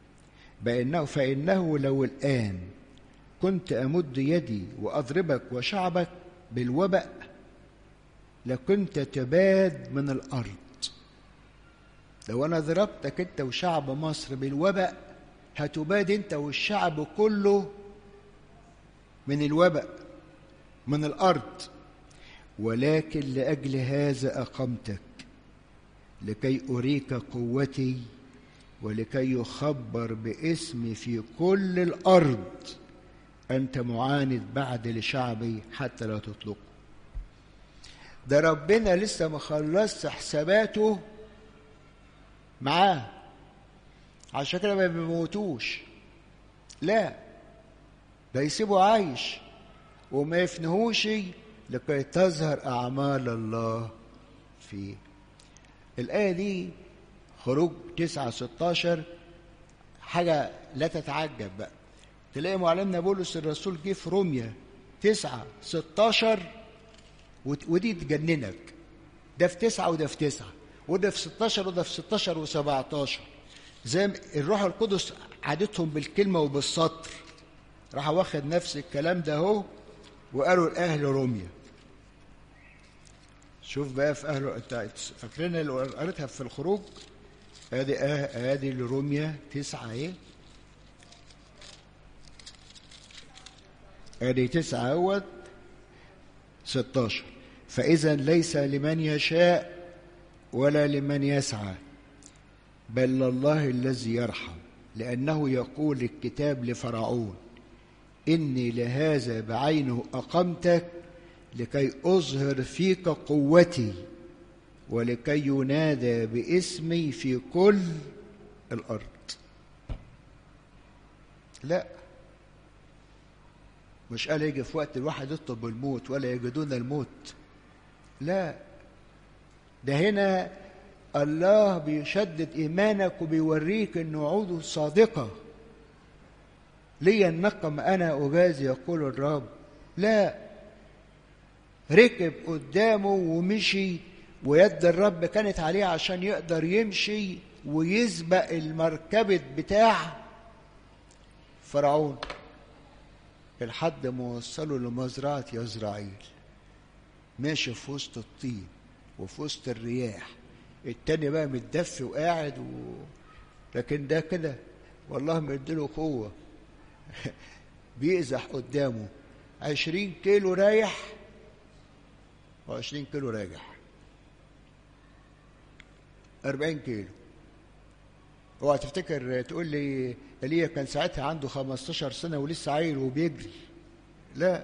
فإنه لو الآن كنت أمد يدي وأضربك وشعبك بالوباء لكنت تباد من الأرض. لو أنا ضربتك أنت وشعب مصر بالوباء هتباد أنت والشعب كله من الوباء من الأرض. ولكن لأجل هذا أقمتك لكي أريك قوتي ولكي يخبر باسمي في كل الأرض. أنت معاند بعد لشعبي حتى لا تطلقه. ده ربنا لسه ما خلصش حساباته معاه، عشان كده ما بيموتوش، لا ده يسيبه عايش وما يفنهوش لكي تظهر أعمال الله فيه. الآية دي خروج 9:16 حاجة لا تتعجب بقى. تلاقي معلمنا بولس الرسول جه في روميا 9:16 ودي تجننك، ده في 9 وده في 9 وده في 16 وده في 16 و17، زي الروح القدس عادتهم بالكلمة وبالسطر، راح واخد نفس الكلام ده اهو وقالوا لأهل روميا. شوف بقى في أهل، فاكرين اللي قريتها في الخروج؟ ادي لروميا 9 ايه؟ ادي 9 اهوت 16. فإذا ليس لمن يشاء ولا لمن يسعى بل لله الذي يرحم، لأنه يقول الكتاب لفرعون إني لهذا بعينه أقمتك لكي أظهر فيك قوتي ولكي ينادى باسمي في كل الأرض. لا مش قال يجي في وقت الواحد يطلب الموت ولا يجدون الموت، لا ده هنا الله بيشدد إيمانك وبيوريك أن وعوده صادقة. لي النقم أنا أجازي يقول الرب. لا ركب قدامه ومشي ويد الرب كانت عليه عشان يقدر يمشي ويسبق المركبة بتاع فرعون لحد ما وصلوا لمزرعة يزرعيل، ماشي في وسط الطين وفي وسط الرياح، التاني بقى متدفي وقاعد لكن ده كده والله مديله قوة بيقزح قدامه 20 كيلو رايح و20 كيلو راجع، 40 كيلو. اوعى تفتكر تقول لي ايليا كان ساعتها عنده 15 سنة ولسه عيل وبيجري، لا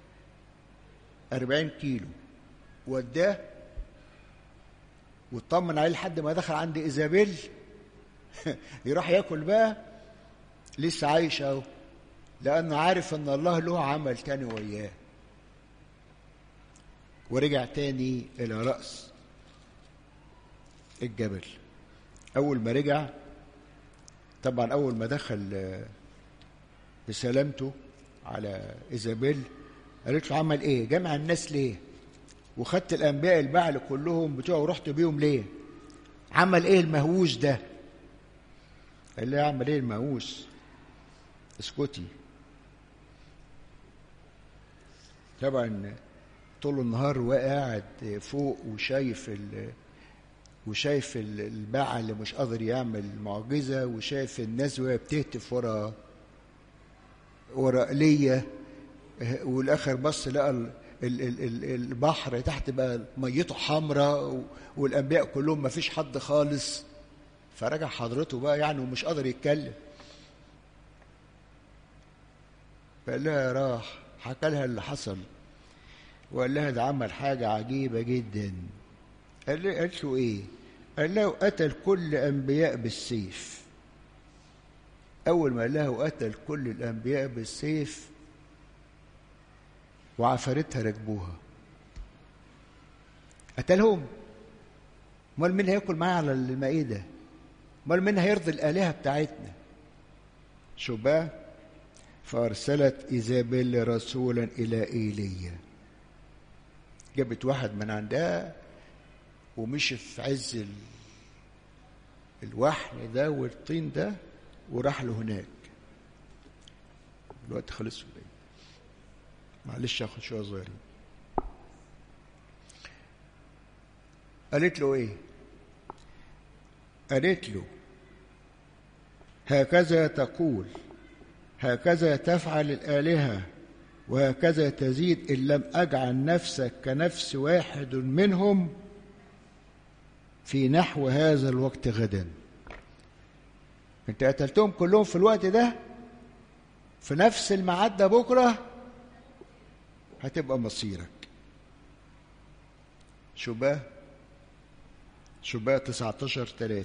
40 كيلو وداه واطمن عليه لحد ما دخل عند إيزابيل يروح ياكل بقى لسه عايش اهو، لأنه عارف ان الله له عمل تاني وياه. ورجع تاني إلى رأس الجبل. أول ما رجع طبعا أول ما دخل بسلامته على إيزابيل قالت له عمل إيه؟ جمع الناس ليه؟ وخدت الأنبياء البعل كلهم بتوعه ورحت بيهم ليه؟ عمل إيه المهووس ده؟ قال لي عمل إيه المهووس؟ اسكتي. طبعا طول النهار وقاعد فوق وشايف الباعة اللي مش قادر يعمل معجزة، وشايف الناس وهي بتهتف ورا ايليا، والاخر بص لقى البحر تحت بقى ميته حمراء والانبياء كلهم ما فيش حد خالص، فرجع حضرته بقى يعني ومش قادر يتكلم. فقال لها راح حكى لها اللي حصل وقال لها ده عمل حاجة عجيبة جدا. قالت له ايه؟ قال له قتل كل انبياء بالسيف. اول ما قال له قتل كل الانبياء بالسيف وعفرتها ركبوها، قتلهم. امال مين هياكل معاه على المائده؟ امال مين هيرضي الالهه بتاعتنا؟ شو بقى؟ فارسلت ايزابيل رسولا الى ايليا، جابت واحد من عندها ومشي في عز الوحل ده والطين ده وراح له هناك. الوقت خلص ولا ايه؟ معلش اخد شويه صغيرين. قالت له ايه؟ قالت له هكذا تقول، هكذا تفعل الآلهة وهكذا تزيد إن لم أجعل نفسك كنفس واحد منهم في نحو هذا الوقت غدا. انت قتلتهم كلهم في الوقت ده، في نفس الميعاد ده بكرة هتبقى مصيرك. شباه 19:3.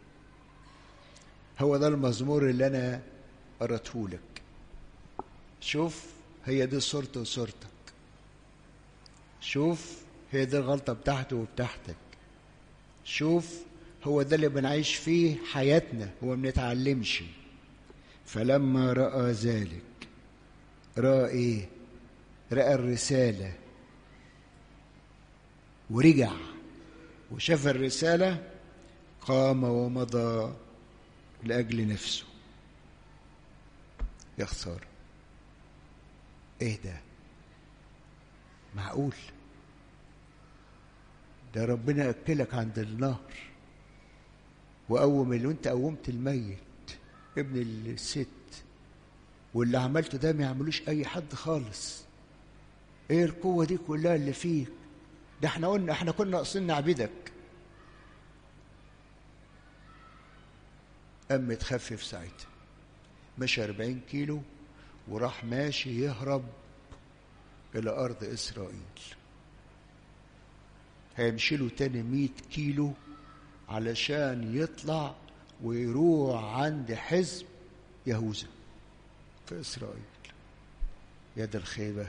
هو ده المزمور اللي أنا قرأته لك. شوف هي دي صورته وصورتك، شوف هي دي الغلطة بتاعته وبتاعتك، شوف هو ده اللي بنعيش فيه حياتنا وما بنتعلمش. فلما رأى ذلك، رأى ايه؟ رأى الرسالة ورجع وشاف الرسالة، قام ومضى لأجل نفسه. يا خسارة، ايه ده؟ معقول؟ ده ربنا أكلك عند النهر وقوم اللي انت قومت الميت ابن الست، واللي عملته ده ما يعملوش اي حد خالص. ايه القوة دي كلها اللي فيك؟ ده احنا كنا ناقصين نعبدك. قام متخفف ساعتها، مشى 40 كيلو وراح ماشي يهرب إلى أرض إسرائيل. هيمشي له تاني 100 كيلو علشان يطلع ويروح عند حزب يهوذا في إسرائيل. يا ده الخيبة.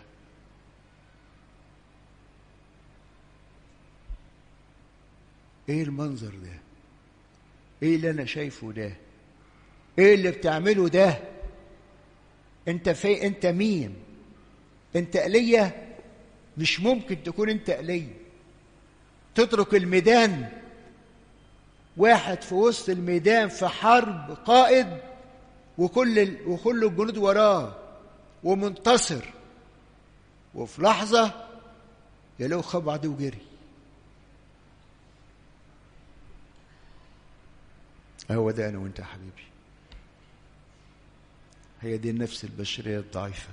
ايه المنظر ده؟ ايه اللي انا شايفه ده؟ ايه اللي بتعمله ده؟ انت في انت مين؟ انت آلية؟ مش ممكن تكون انت آلية. تترك الميدان، واحد في وسط الميدان في حرب، قائد وكل الجنود وراه ومنتصر، وفي لحظة يلاقوا خد بعضه وجري. هو ده أنا وأنت يا حبيبي. هي دي النفس البشرية الضعيفة.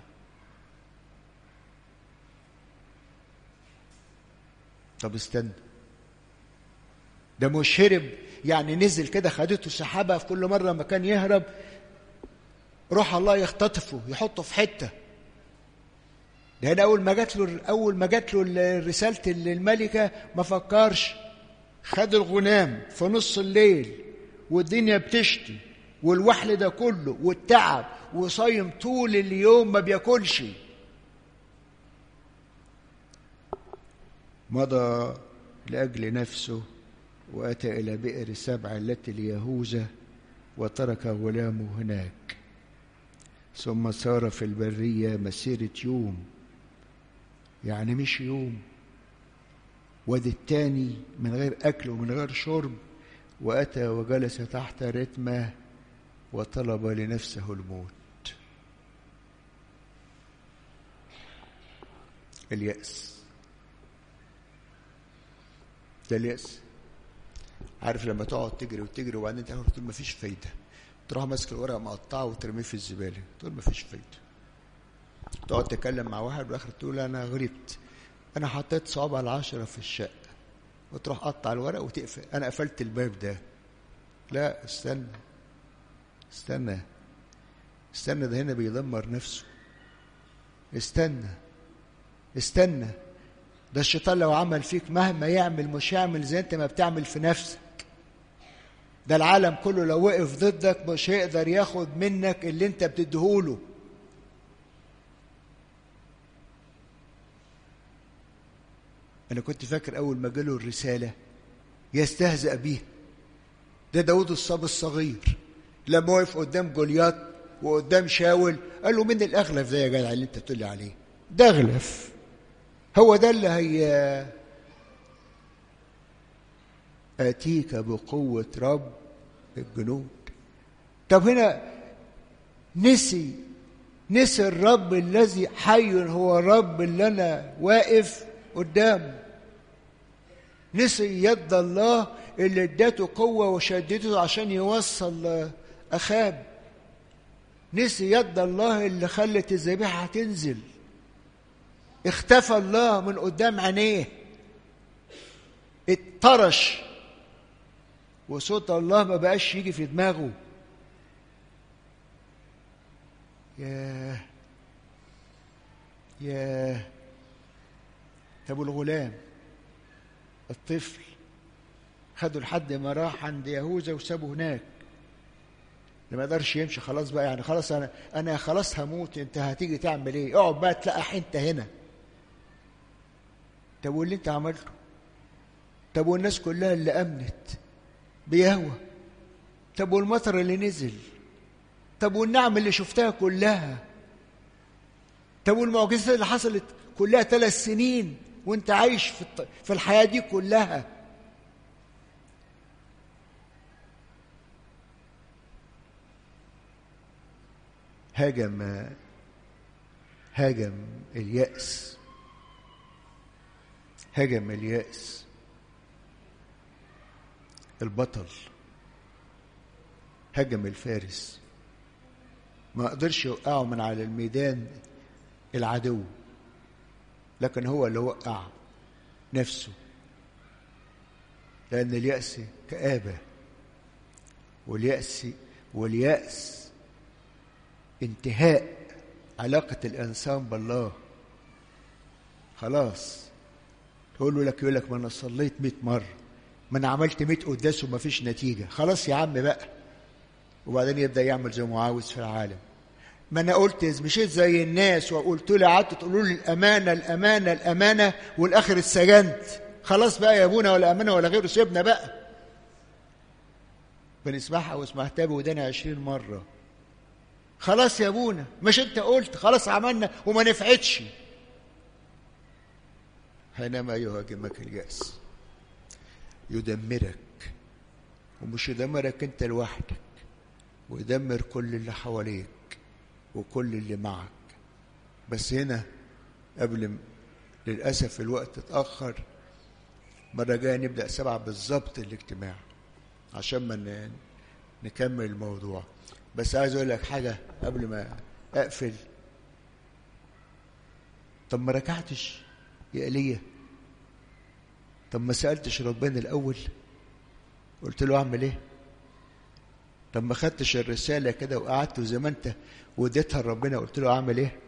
طب استنى، ده مش هرب يعني نزل كده خدته سحابة في كل مرة ما كان يهرب روح الله يختطفه يحطه في حتة. ده هنا أول ما جات له رسالة الملكة ما فكرش، خد الغنام في نص الليل والدنيا بتشتي والوحل ده كله والتعب وصايم طول اليوم ما بياكلش، مضى لأجل نفسه وأتى إلى بئر سبع التي ليهوذا وترك غلامه هناك. ثم سار في البرية مسيرة يوم، يعني مش يوم، وادي التاني من غير أكل ومن غير شرب، وأتى وجلس تحت رتمة وطلب لنفسه الموت. اليأس، ده اليأس. عارف لما تقعد تجري وتجري وبعدين تقول مفيش فايدة، تروح ماسك الورقة مقطعه وترميه في الزبالة، تقول مفيش فايدة. تقعد تتكلم مع واحد والاخر تقول أنا غربت، أنا حطيت صوابع العشرة في الشقة، وتروح قطع الورق وتقفل، أنا قفلت الباب ده. لا، استنى استنى استنى، ده هنا بيدمر نفسه. استنى، ده الشيطان لو عمل فيك مهما يعمل مش هيعمل زي انت ما بتعمل في نفسك. ده العالم كله لو وقف ضدك مش هيقدر ياخد منك اللي انت بتديهوله. انا كنت فاكر اول ما جاله الرسالة يستهزأ بيها. ده داود الصبي الصغير لما وقف قدام جولياط وقدام شاول قال له مين الاغلف ده يا جدع اللي انت بتقولي عليه ده؟ اغلف هو ده اللي هي آتيك بقوة رب الجنود. طب هنا نسي الرب الذي حي هو الرب اللي أنا واقف قدامه. نسي يد الله اللي ادته قوة وشدته عشان يوصل أخاب. نسي يد الله اللي خلت الذبيحة تنزل اختفى الله من قدام عينيه، اتطرش، وصوت الله ما بقاش يجي في دماغه. ياه ياه. طب الغلام الطفل خدوا لحد ما راح عند يهوذا وسابه هناك، لما قدرش يمشي خلاص بقى، يعني خلاص انا خلاص هموت، انت هتيجي تعمل ايه؟ اقعد بقى تلقح انت هنا. طب واللي انت عملته؟ طب والناس كلها اللي امنت بيهوى؟ طب والمطر اللي نزل؟ طب والنعم اللي شفتها كلها؟ طب والمعجزات اللي حصلت كلها 3 سنين وانت عايش في الحياة دي كلها؟ هاجم اليأس، هاجم اليأس البطل، هاجم الفارس، ما قدرش يوقعه من على الميدان العدو، لكن هو اللي وقع نفسه، لأن اليأس كآبة، واليأس انتهاء علاقة الإنسان بالله. خلاص يقول لك ما أنا صليت 100 مرة، ما أنا عملت 100 قداس وما فيش نتيجة، خلاص يا عم بقى. وبعدين يبدأ يعمل زي ما عاوز في العالم. ما أنا قلت مشيت زي الناس وقلت لي، قعدت تقولوا لي الأمانة الأمانة الأمانة، والآخر اتسجنت. خلاص بقى يا أبونا، ولا أمانة ولا غيره، سيبنا بقى. بنسمعها وسمعتها بوداني 20 مرة. خلاص يا أبونا، مش أنت قلت خلاص عملنا وما نفعتش. حينما يهاجمك اليأس يدمرك، ومش يدمرك أنت لوحدك، ويدمر كل اللي حواليك وكل اللي معك. بس هنا قبل للأسف الوقت اتأخر، مرة جاية نبدأ 7 بالظبط الاجتماع عشان ما نكمل الموضوع. بس عايز أقول لك حاجة قبل ما أقفل. طب ما ركعتش يا إيليا؟ طب ما سألتش ربنا الأول؟ قلت له أعمل إيه؟ طب ما خدتش الرسالة كده وقعدت زي ما أنت وديتها لربنا قلت له أعمل إيه؟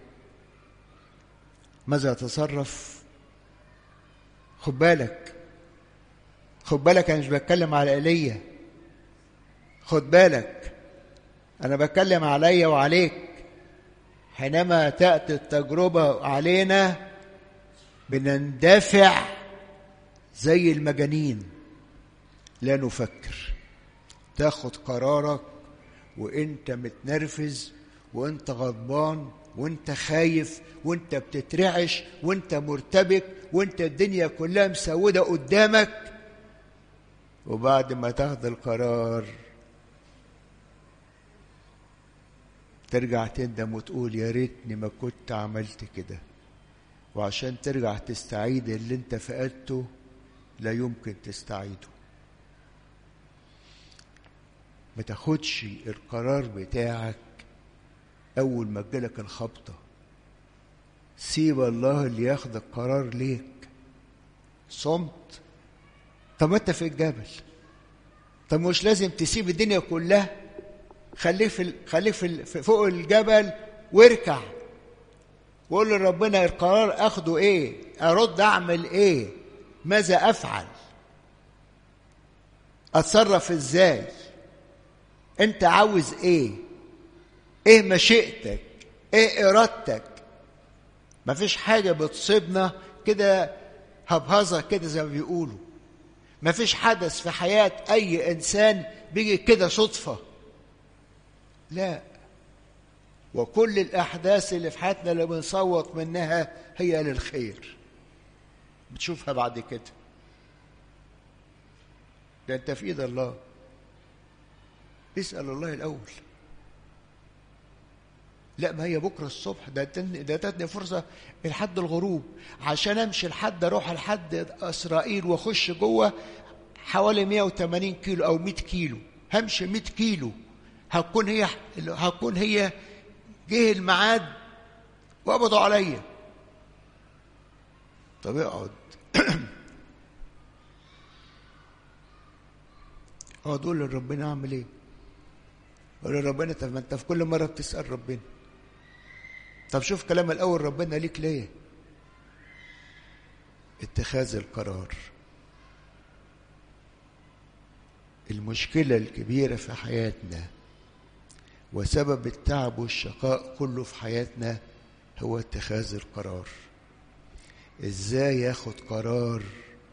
ماذا أتصرف؟ خد بالك أنا مش بتكلم على إيليا، خد بالك أنا بتكلم عليا وعليك. حينما تأتي التجربة علينا بنندفع زي المجانين، لا نفكر. تاخد قرارك وانت متنرفز وانت غضبان وانت خايف وانت بتترعش وانت مرتبك وانت الدنيا كلها مسودة قدامك، وبعد ما تاخد القرار ترجع تندم وتقول يا ريتني ما كنت عملت كده. وعشان ترجع تستعيد اللي انت فقدته لا يمكن تستعيده. ما تاخدش القرار بتاعك اول ما تجيلك الخبطة، سيب الله اللي ياخد القرار ليك. صمت؟ طب انت في الجبل، طب مش لازم تسيب الدنيا كلها؟ خليك فوق الجبل واركع وقول لربنا القرار اخده ايه، ارد اعمل ايه، ماذا افعل، اتصرف ازاي، انت عاوز ايه مشيئتك، ايه ارادتك. مفيش حاجة بتصيبنا كده هبهظة كده زي ما بيقولوا. مفيش حدث في حياة اي انسان بيجي كده صدفة، لا. وكل الأحداث اللي في حياتنا اللي بنصوت منها هي للخير، بتشوفها بعد كده. ده أنت في إيد الله. اسأل الله الأول. لا، ما هي بكرة الصبح، ده تدني فرصة لحد الغروب عشان أمشي لحد أروح لحد إسرائيل وأخش جوه حوالي 180 كيلو أو 100 كيلو. همشي 100 كيلو، هتكون هي جه الميعاد وقبضوا عليا. طب اقعد اقعد قول لربنا اعمل ايه. قول لربنا طب ما انت في كل مره بتسال ربنا. طب شوف كلام الاول ربنا ليك ليه. اتخاذ القرار. المشكله الكبيره في حياتنا وسبب التعب والشقاء كله في حياتنا هو اتخاذ القرار. ازاي ياخد قرار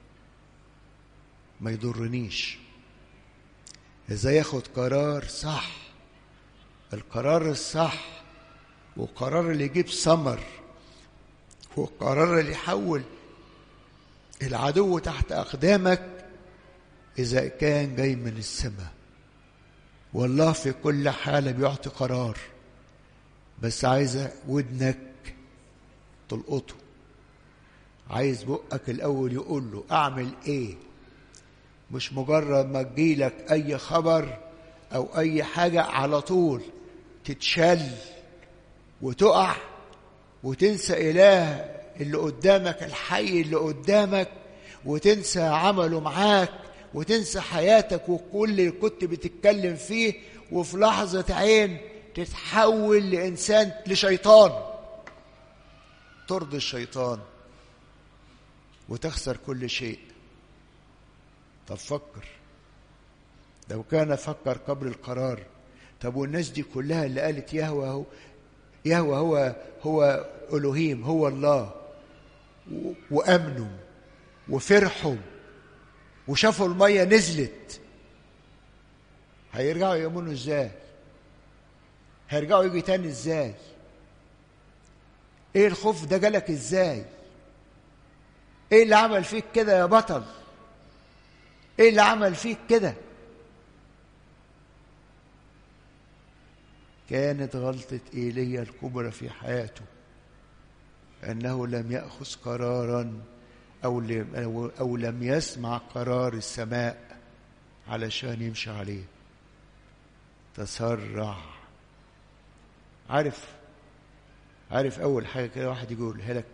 ما يضرنيش، ازاي ياخد قرار صح، القرار الصح والقرار اللي يجيب ثمر والقرار اللي يحول العدو تحت أقدامك إذا كان جاي من السماء. والله في كل حالة بيعطي قرار، بس عايزة ودنك تلقطه، عايز بقك الأول يقول له أعمل إيه، مش مجرد ما تجيلك أي خبر أو أي حاجة على طول تتشل وتقع وتنسى إله اللي قدامك الحي اللي قدامك وتنسى عمله معاك وتنسى حياتك وكل اللي كنت بتتكلم فيه، وفي لحظة عين تتحول لإنسان لشيطان ترضي الشيطان وتخسر كل شيء. طب فكر، لو كان فكر قبل القرار. طب والناس دي كلها اللي قالت يهوه هو ألوهيم هو الله وأمنوا وفرحوا وشافوا المية نزلت، هيرجعوا يؤمنوا ازاي؟ هيرجعوا يجي تاني ازاي؟ ايه الخوف ده جالك ازاي؟ ايه اللي عمل فيك كده يا بطل؟ ايه اللي عمل فيك كده؟ كانت غلطة إيليا الكبرى في حياته أنه لم يأخذ قرارا أو لم يسمع قرار السماء علشان يمشي عليه. تسرع. عارف أول حاجة كده واحد يقولها لك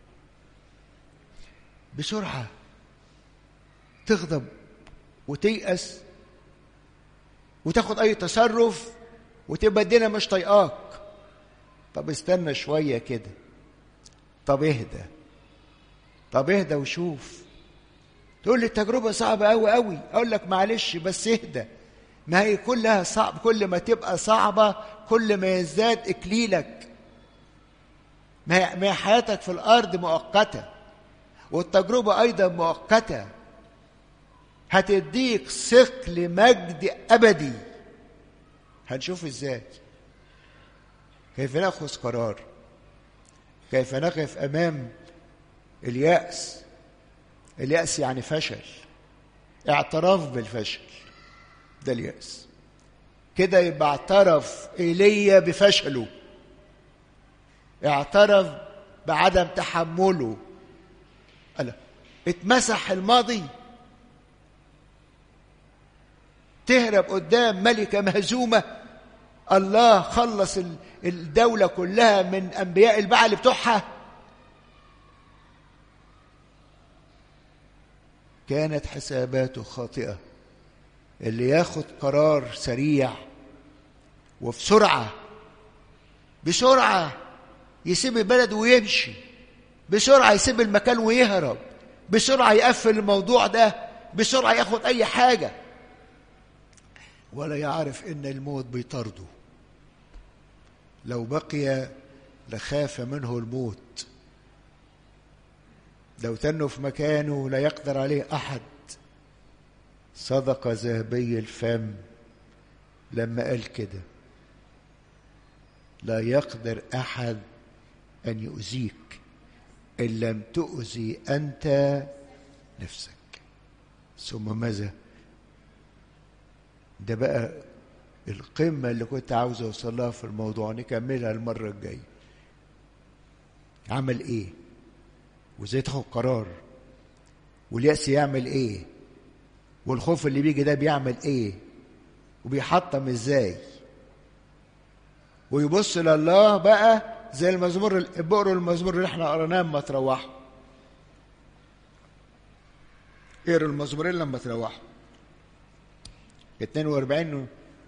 بسرعة تغضب وتيأس وتاخد أي تصرف وتبقى الدنيا مش طايقاك. طب استنى شوية كده، طب اهدى وشوف. تقول لي التجربة صعبة قوي قوي، أقول لك معلش بس اهدى. ما هي كلها صعب، كل ما تبقى صعبة كل ما يزداد إكليلك. ما هي حياتك في الأرض مؤقتة والتجربة أيضا مؤقتة، هتديك ثقل مجد أبدي. هنشوف ازاي كيف نأخذ قرار، كيف نقف أمام اليأس. اليأس يعني فشل، اعتراف بالفشل، ده اليأس. كده يبقى اعترف إيليا بفشله، اعترف بعدم تحمله. ألا اتمسح الماضي، تهرب قدام ملكة مهزومة. الله خلص الدولة كلها من أنبياء البعل بتوعها. كانت حساباته خاطئة. اللي ياخد قرار سريع بسرعة يسيب البلد ويمشي، بسرعة يسيب المكان ويهرب، بسرعة يقفل الموضوع ده، بسرعة ياخد أي حاجة، ولا يعرف إن الموت بيطارده. لو بقي لخاف منه الموت، لو تنه في مكانه لا يقدر عليه أحد. صدق ذهبي الفم لما قال كده: لا يقدر أحد أن يؤذيك إن لم تؤذي أنت نفسك. ثم ماذا؟ ده بقى القمة اللي كنت عاوز أوصلها في الموضوع، نكملها المرة الجاية. عمل إيه؟ وإزاي تاخد قرار؟ واليأس يعمل إيه؟ والخوف اللي بيجي ده بيعمل إيه؟ وبيحطم إزاي؟ ويبص لله بقى زي المزمور، بقروا المزمور اللي احنا قرناه ما تروحوا. اقروا المزمورين لما تروحوا 42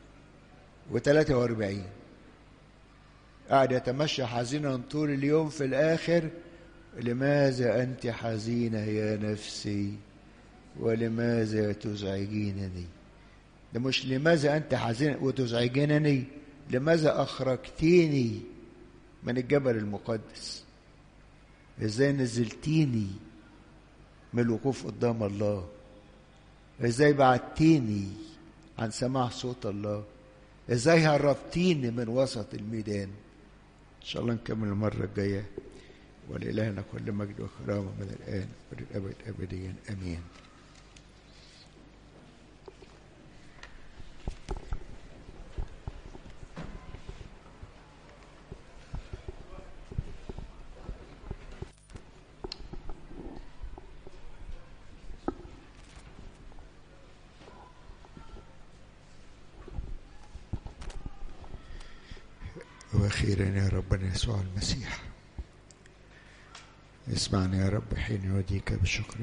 و43. قاعد يتمشى حزينا طول اليوم، في الآخر لماذا أنت حزينة يا نفسي ولماذا تزعجينني؟ ده مش لماذا أنت حزينة وتزعجينني، لماذا أخرجتيني من الجبل المقدس؟ إزاي نزلتيني من الوقوف قدام الله؟ إزاي بعدتيني عن سماع صوت الله؟ إزاي هربتيني من وسط الميدان؟ إن شاء الله نكمل المرة الجاية. ولإلهنا كل مجد وكرامة من الآن وللأبد أبديا آمين. وأخيرا يا ربنا يسوع المسيح، اسمعنا يا رب حين يوديك بشكر